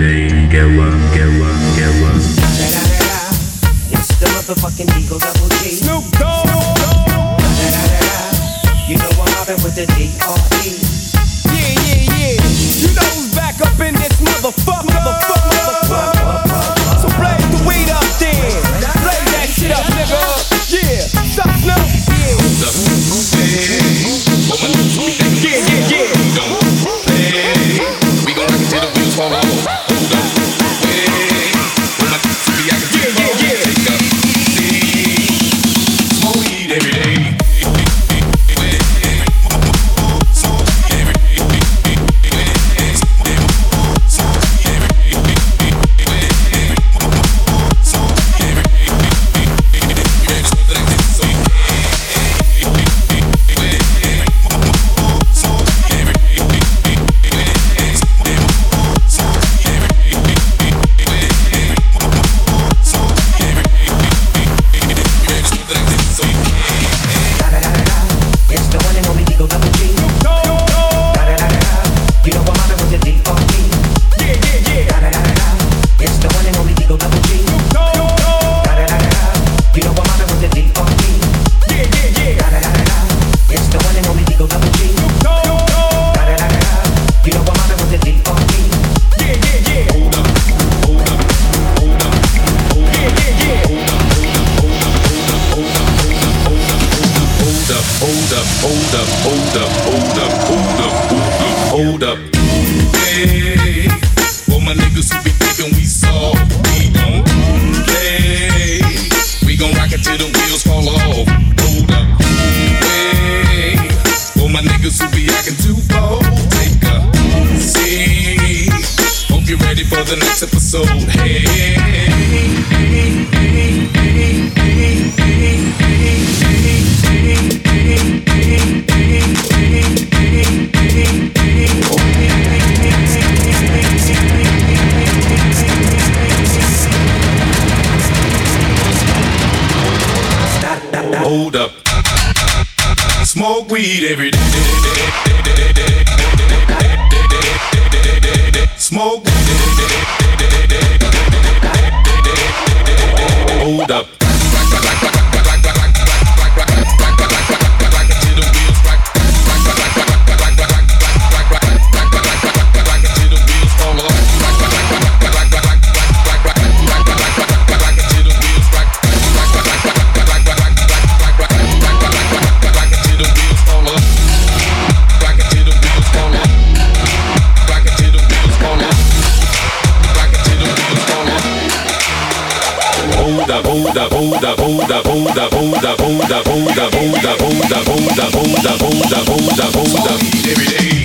day. Get one, get one, get one. It's the motherfucking Eagle Double G. Snoop Dogg. You know I'm mobbing with the D.R.E. Yeah. You know who's back up in this motherfucker. So play the weed up then. Play that shit up, nigga. Yeah. Stop, Snoop. Yeah. We gon' rock it till the wheels fall off. Hold up. Yeah. Take up. Smoke weed every day. Hold up. Hey, for my niggas who be thinking we soft, we don't play. We gon' rock it till the wheels fall off. Hold up. Hey, for my niggas who be acting too bold, take a seat. Hope you're ready for the next episode. Hold up. Smoke weed every day. Smoke. Hold up. Hold up. Every day.